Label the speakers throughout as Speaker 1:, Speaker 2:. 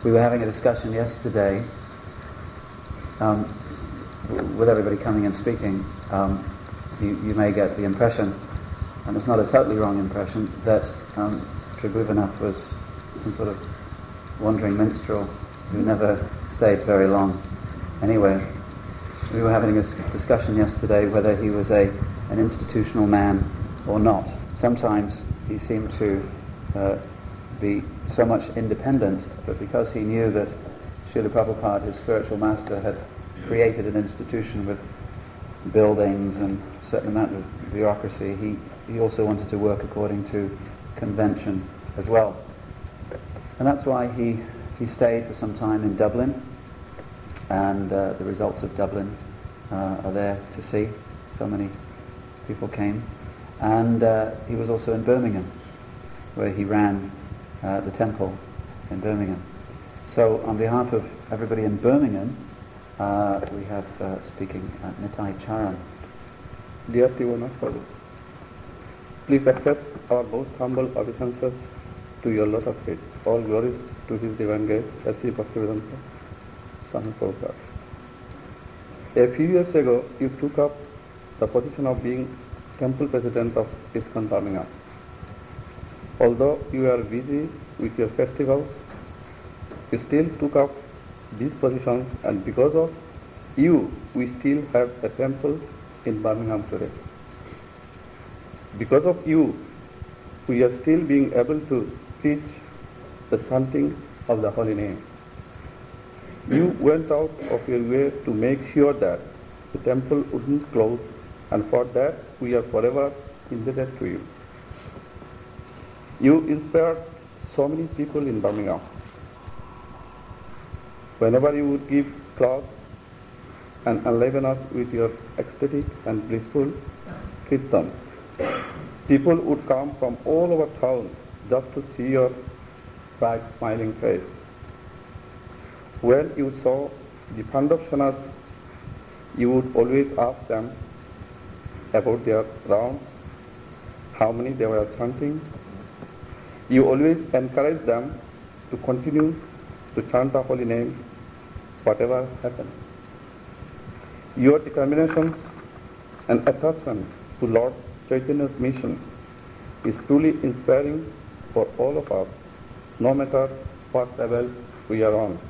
Speaker 1: We were having a discussion yesterday with everybody coming and speaking. You may get the impression, and it's not a totally wrong impression, that Tribhuvannath was some sort of wandering minstrel who never stayed very long anywhere. We were having a discussion yesterday whether he was an institutional man or not. Sometimes he seemed to be so much independent, but because he knew that Srila Prabhupada, his spiritual master, had created an institution with buildings and a certain amount of bureaucracy, he also wanted to work according to convention as well. And that's why he stayed for some time in Dublin, and the results of Dublin are there to see. So many people came. And he was also in Birmingham, where he ran the temple in Birmingham. So on behalf of everybody in Birmingham, we have speaking Nitai Charan.
Speaker 2: Dear Tribhuvannath, please accept our most humble obeisances to your lotus feet. All glories to His divine grace, S.C. Bhaktivedanta Swami Prabhupada. A few years ago, you took up the position of being temple president of ISKCON Birmingham. Although you are busy with your festivals, you still took up these positions, and because of you, we still have a temple in Birmingham today. Because of you, we are still being able to preach the chanting of the holy name. You went out of your way to make sure that the temple wouldn't close, and for that we are forever indebted to you. You inspired so many people in Birmingham. Whenever you would give class and enliven us with your ecstatic and blissful kirtans, people would come from all over town just to see your bright smiling face. When you saw the Pandavshanas, you would always ask them about their rounds, how many they were chanting. You always encourage them to continue to chant the holy name, whatever happens. Your determinations and attachment to Lord Chaitanya's mission is truly inspiring for all of us, no matter what level we are on.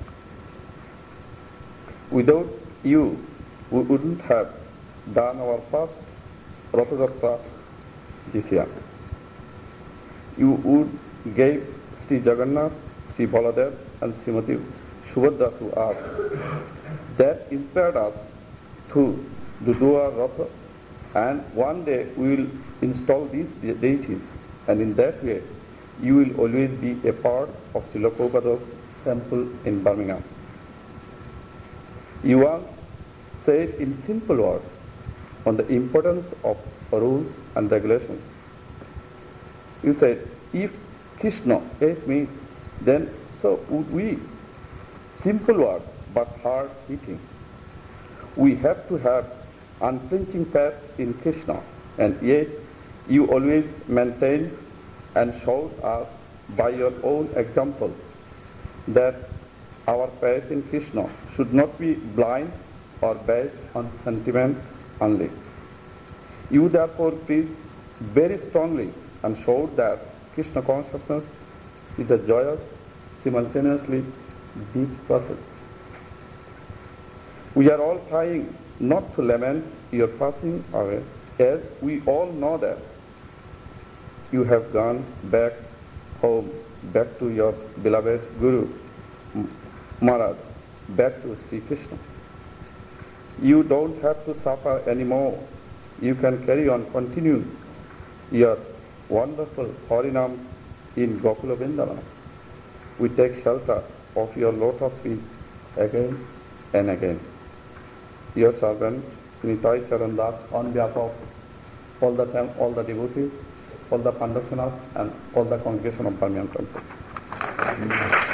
Speaker 2: Without you, we wouldn't have done our first Rath Yatra this year. You would gave Sri Jagannath, Sri Baladev and Srimati Subhadra to us. That inspired us to do our Ratha, and one day we will install these deities, and in that way you will always be a part of Srila Prabhupada's temple in Birmingham. You once said in simple words on the importance of rules and regulations. You said, if Krishna ate meat, then so would we. Simple words, but hard hitting. We have to have unflinching faith in Krishna, and yet you always maintained and showed us by your own example that our faith in Krishna should not be blind or based on sentiment only. You therefore preached very strongly and showed that Krishna consciousness is a joyous, simultaneously deep process. We are all trying not to lament your passing away, as we all know that you have gone back home, back to your beloved Guru Maharaj, back to Sri Krishna. You don't have to suffer anymore. You can carry on, continue your wonderful Harinams in Gokula Vrindavan. We take shelter of your lotus feet again and again. Your servant, Nitai Charan Das, on behalf of all the devotees, all the Pandavshanas, and all the congregation of Birmingham Temple.